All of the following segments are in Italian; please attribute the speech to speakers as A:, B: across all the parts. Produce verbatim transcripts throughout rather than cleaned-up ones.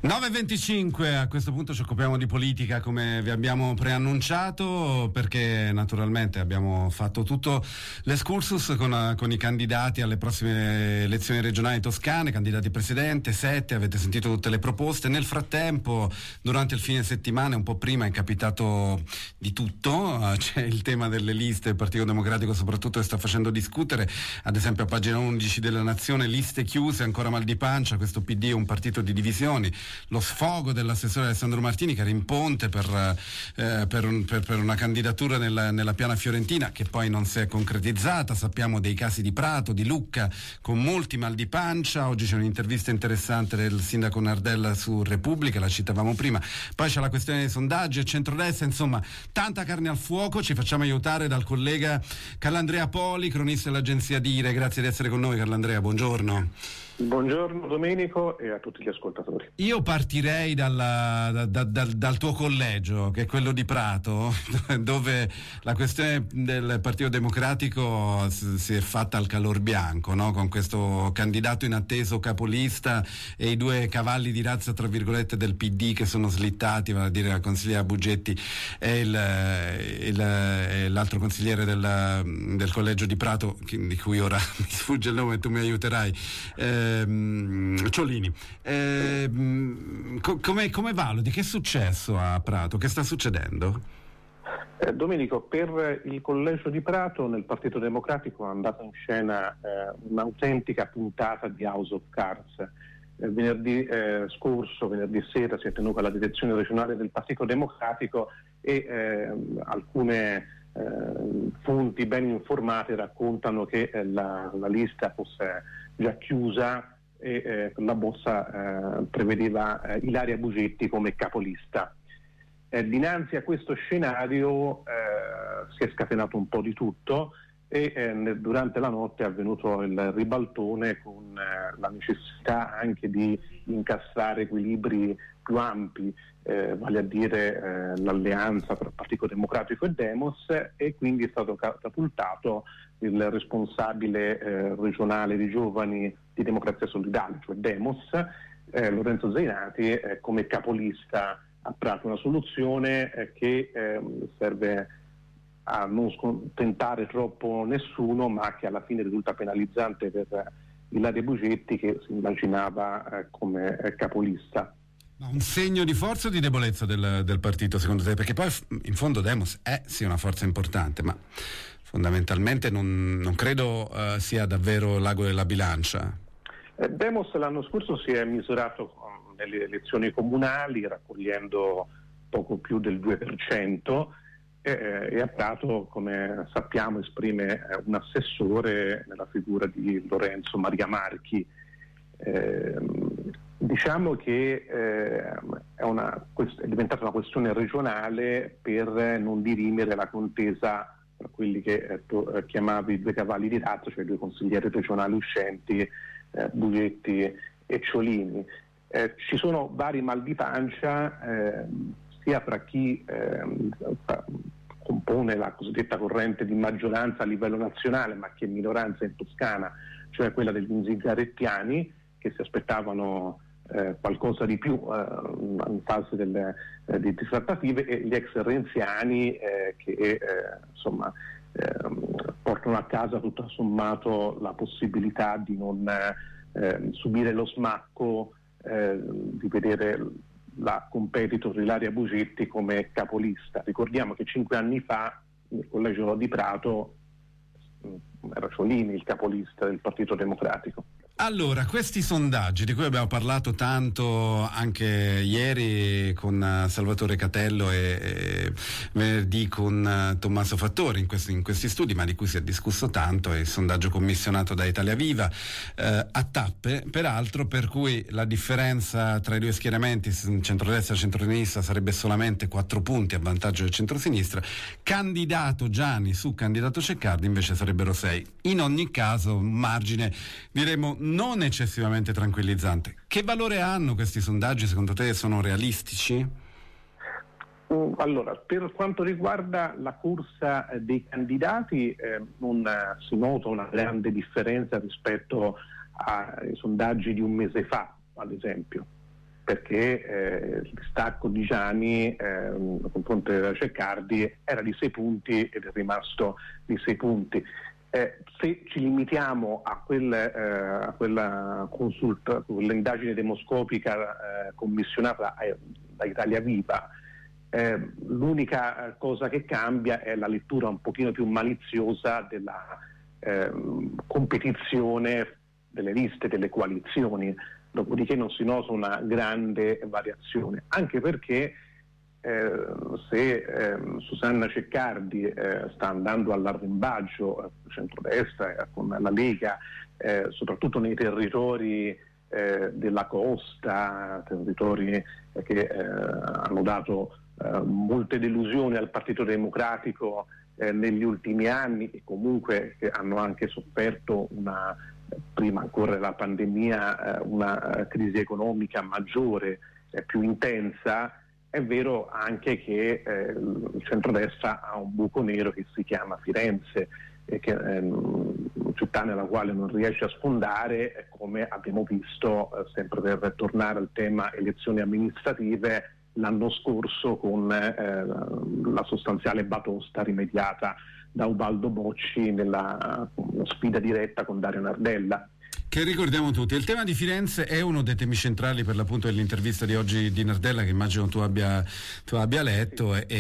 A: nove e venticinque, a questo punto ci occupiamo di politica come vi abbiamo preannunciato, perché naturalmente abbiamo fatto tutto l'escursus con, con i candidati alle prossime elezioni regionali toscane, candidati presidente, sette, avete sentito tutte le proposte. Nel frattempo, durante il fine settimana, un po' prima, è capitato di tutto, c'è il tema delle liste, il Partito Democratico soprattutto che sta facendo discutere, ad esempio a pagina undici della Nazione, liste chiuse, ancora mal di pancia, questo P D è un partito di divisioni. Lo sfogo dell'assessore Alessandro Martini, che era in ponte per, eh, per, un, per, per una candidatura nella, nella piana fiorentina che poi non si è concretizzata. Sappiamo dei casi di Prato, di Lucca, con molti mal di pancia. Oggi c'è un'intervista interessante del sindaco Nardella su Repubblica, la citavamo prima. Poi c'è la questione dei sondaggi e centrodestra, insomma tanta carne al fuoco. Ci facciamo aiutare dal collega Carlandrea Poli, cronista dell'agenzia Dire. Grazie di essere con noi, Carlandrea, buongiorno.
B: Buongiorno Domenico e a tutti gli ascoltatori.
A: Io partirei dalla, da, da, dal, dal tuo collegio, che è quello di Prato, dove la questione del Partito Democratico si è fatta al calor bianco, no? Con questo candidato inatteso capolista e i due cavalli di razza tra virgolette del P D che sono slittati, vale a dire la consigliera Bugetti e, il, il, e l'altro consigliere del, del collegio di Prato, di cui ora mi sfugge il nome e tu mi aiuterai, eh, Ciolini. Eh, co- come, come valuti? Che è successo a Prato? Che sta succedendo?
B: Eh, Domenico, per il collegio di Prato nel Partito Democratico è andata in scena eh, un'autentica puntata di House of Cards. Eh, venerdì eh, scorso, venerdì sera, si è tenuta la direzione regionale del Partito Democratico e eh, alcune eh, fonti ben informate raccontano che eh, la, la lista fosse già chiusa e eh, la bozza eh, prevedeva eh, Ilaria Bugetti come capolista. Eh, dinanzi a questo scenario eh, si è scatenato un po' di tutto e eh, nel, durante la notte è avvenuto il ribaltone con eh, la necessità anche di incassare equilibri più ampi, eh, vale a dire eh, l'alleanza tra Partito Democratico e Demos, e quindi è stato catapultato il responsabile eh, regionale di giovani di Democrazia Solidale, cioè Demos, eh, Lorenzo Zainati, eh, come capolista a Prato. Una soluzione eh, che eh, serve a non scontentare troppo nessuno, ma che alla fine risulta penalizzante per eh, Ilaria Bugetti, che si immaginava eh, come eh, capolista.
A: Ma un segno di forza o di debolezza del, del partito, secondo te? Perché poi in fondo Demos è sì una forza importante, ma fondamentalmente non, non credo uh, sia davvero l'ago della bilancia.
B: Eh, Demos l'anno scorso si è misurato nelle elezioni comunali raccogliendo poco più del due per cento eh, e a Prato, come sappiamo, esprime eh, un assessore nella figura di Lorenzo Maria Marchi. Eh, diciamo che eh, è, una, è diventata una questione regionale per non dirimere la contesa tra quelli che eh, tu eh, chiamavi due cavalli di razza, cioè due consiglieri regionali uscenti, eh, Bugetti e Ciolini. Eh, ci sono vari mal di pancia eh, sia fra chi eh, fa, compone la cosiddetta corrente di maggioranza a livello nazionale, ma che è minoranza in Toscana, cioè quella degli inzigarettiani, che si aspettavano eh, qualcosa di più eh, in fase delle, eh, di trattative, e gli ex renziani eh, che eh, insomma eh, portano a casa tutto sommato la possibilità di non eh, subire lo smacco eh, di vedere la competitor Ilaria Bugetti come capolista. Ricordiamo che cinque anni fa nel collegio di Prato era Ciolini il capolista del Partito Democratico.
A: Allora, questi sondaggi di cui abbiamo parlato tanto anche ieri con uh, Salvatore Catello e, e venerdì con uh, Tommaso Fattori in questi, in questi studi, ma di cui si è discusso tanto, è il sondaggio commissionato da Italia Viva uh, a tappe, peraltro, per cui la differenza tra i due schieramenti, centrodestra e centrosinistra, sarebbe solamente quattro punti a vantaggio del centrosinistra. Candidato Gianni su candidato Ceccardi invece sarebbero sei. In ogni caso un margine, diremo, non eccessivamente tranquillizzante. Che valore hanno questi sondaggi? Secondo te sono realistici?
B: Allora, per quanto riguarda la corsa dei candidati, eh, non si nota una grande differenza rispetto ai sondaggi di un mese fa, ad esempio. perché eh, il distacco di Giani eh, nei confronti della Ceccardi era di sei punti ed è rimasto di sei punti. Eh, se ci limitiamo a, quel, eh, a quella consulta, quell'indagine demoscopica eh, commissionata eh, da Italia Viva, eh, l'unica cosa che cambia è la lettura un pochino più maliziosa della eh, competizione delle liste, delle coalizioni, dopodiché non si nota una grande variazione, anche perché Eh, se eh, Susanna Ceccardi eh, sta andando all'arrembaggio eh, centrodestra eh, con la Lega, eh, soprattutto nei territori eh, della costa, territori eh, che eh, hanno dato eh, molte delusioni al Partito Democratico eh, negli ultimi anni e comunque che hanno anche sofferto una, prima ancora della pandemia, eh, una crisi economica maggiore, eh, più intensa. È vero anche che eh, il centrodestra ha un buco nero che si chiama Firenze, e che è una città nella quale non riesce a sfondare, come abbiamo visto, eh, sempre per tornare al tema elezioni amministrative, l'anno scorso con eh, la sostanziale batosta rimediata da Ubaldo Bocci nella sfida diretta con Dario Nardella.
A: Che ricordiamo tutti. Il tema di Firenze è uno dei temi centrali per l'appunto dell'intervista di oggi di Nardella, che immagino tu abbia, tu abbia letto, e,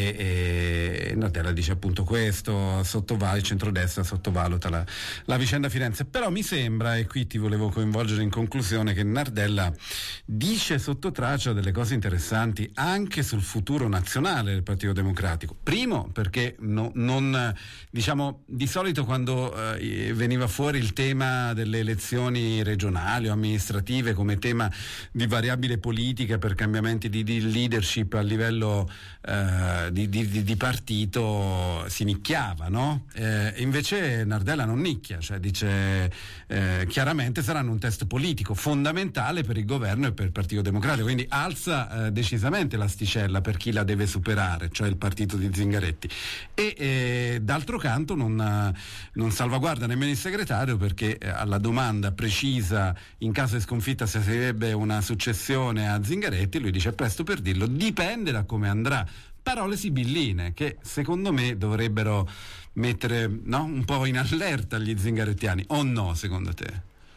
A: e Nardella dice appunto questo, sottovaluta, il centrodestra sottovaluta la, la vicenda Firenze. Però mi sembra, e qui ti volevo coinvolgere in conclusione, che Nardella dice sotto traccia delle cose interessanti anche sul futuro nazionale del Partito Democratico. Primo perché no, non, diciamo, di solito quando eh, veniva fuori il tema delle elezioni regionali o amministrative come tema di variabile politica per cambiamenti di, di leadership a livello eh, di, di, di partito, si nicchiava, no? Eh, invece Nardella non nicchia, cioè dice eh, chiaramente saranno un test politico fondamentale per il governo e per il Partito Democratico, quindi alza eh, decisamente l'asticella per chi la deve superare, cioè il partito di Zingaretti, e eh, d'altro canto non, non salvaguarda nemmeno il segretario, perché eh, alla domanda precisa in caso di sconfitta se sarebbe una successione a Zingaretti, lui dice: è presto per dirlo, dipende da come andrà. Parole sibilline che secondo me dovrebbero mettere, no, un po' in allerta gli zingarettiani, o no, secondo te?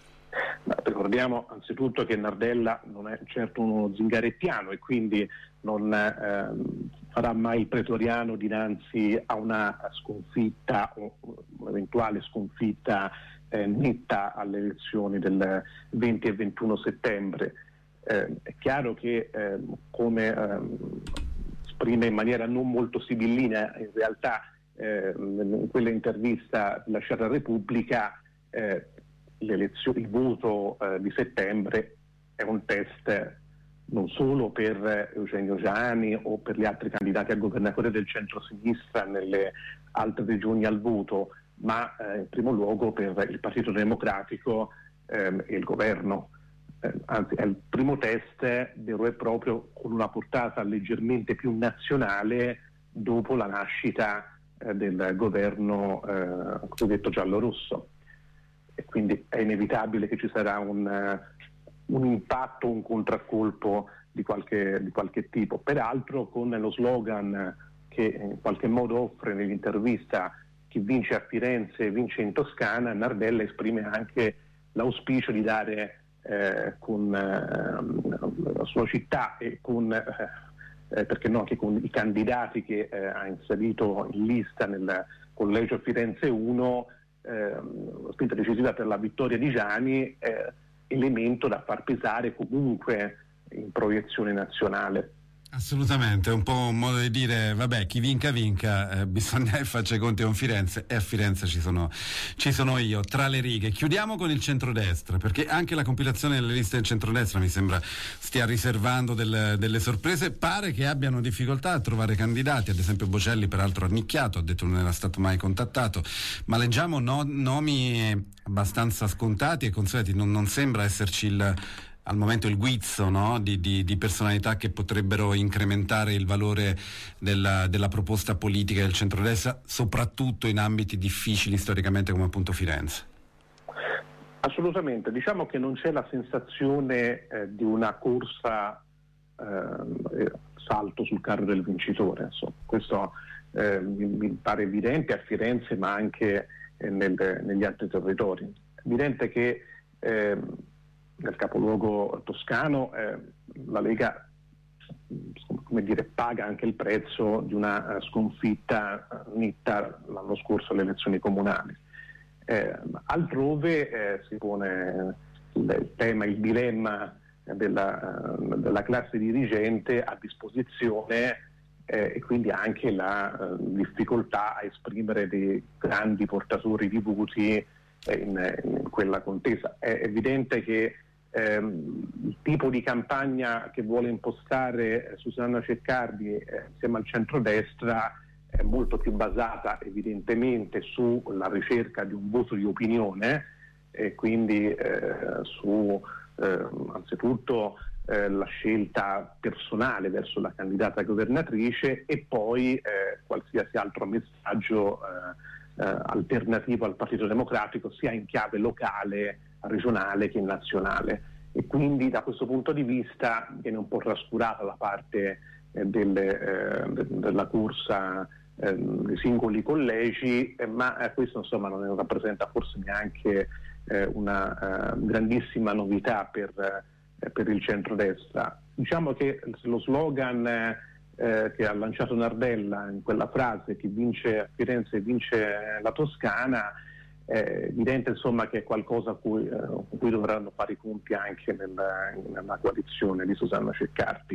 B: Ma ricordiamo anzitutto che Nardella non è certo uno zingarettiano e quindi non eh, farà mai il pretoriano dinanzi a una sconfitta o un'eventuale sconfitta eh, netta alle elezioni del venti e ventuno settembre. Eh, è chiaro che eh, come eh, esprime in maniera non molto sibillina in realtà eh, in quella intervista lasciata a Repubblica, eh, il voto eh, di settembre è un test non solo per Eugenio Giani o per gli altri candidati a governatore del centro-sinistra nelle altre regioni al voto, ma eh, in primo luogo per il Partito Democratico ehm, e il governo. Eh, anzi, è il primo test vero e proprio con una portata leggermente più nazionale dopo la nascita eh, del governo eh, cosiddetto giallo-rosso. E quindi è inevitabile che ci sarà un, uh, un impatto, un contraccolpo di qualche, di qualche tipo. Peraltro con lo slogan che in qualche modo offre nell'intervista: chi vince a Firenze vince in Toscana, Nardella esprime anche l'auspicio di dare eh, con eh, la sua città e con, eh, perché no, anche con i candidati che eh, ha inserito in lista nel collegio Firenze uno, Eh, spinta decisiva per la vittoria di Giani, eh, elemento da far pesare comunque in proiezione nazionale.
A: Assolutamente, è un po' un modo di dire vabbè, chi vinca vinca, eh, bisogna farci conti con Firenze, e a Firenze ci sono, ci sono io, tra le righe. Chiudiamo con il centrodestra, perché anche la compilazione delle liste del centrodestra mi sembra stia riservando del, delle sorprese. Pare che abbiano difficoltà a trovare candidati, ad esempio Bocelli peraltro ha nicchiato, ha detto non era stato mai contattato, ma leggiamo no, nomi abbastanza scontati e consueti, non, non sembra esserci il al momento il guizzo, no? di, di, di personalità che potrebbero incrementare il valore della, della proposta politica del centrodestra, soprattutto in ambiti difficili storicamente come appunto Firenze.
B: Assolutamente, diciamo che non c'è la sensazione eh, di una corsa eh, salto sul carro del vincitore. Insomma, questo eh, mi, mi pare evidente a Firenze, ma anche eh, nel, negli altri territori. È evidente che eh, nel capoluogo toscano eh, la Lega, come dire, paga anche il prezzo di una sconfitta netta l'anno scorso alle elezioni comunali. Eh, altrove eh, si pone il tema, il dilemma della, della classe dirigente a disposizione eh, e quindi anche la uh, difficoltà a esprimere dei grandi portatori di voti eh, in, in quella contesa. È evidente che ehm, il tipo di campagna che vuole impostare Susanna Ceccardi eh, insieme al centrodestra è molto più basata evidentemente sulla ricerca di un voto di opinione e quindi eh, su eh, anzitutto eh, la scelta personale verso la candidata governatrice e poi eh, qualsiasi altro messaggio eh, eh, alternativo al Partito Democratico sia in chiave locale, regionale che nazionale, e quindi da questo punto di vista viene un po' trascurata la parte eh, delle, eh, de- della corsa eh, dei singoli collegi, eh, ma eh, questo insomma non rappresenta forse neanche eh, una eh, grandissima novità per, eh, per il centrodestra. Diciamo che lo slogan eh, eh, che ha lanciato Nardella in quella frase, chi vince a Firenze vince la Toscana, è evidente insomma che è qualcosa a cui, eh, con cui dovranno fare i conti anche nella, nella coalizione di Susanna Ceccardi.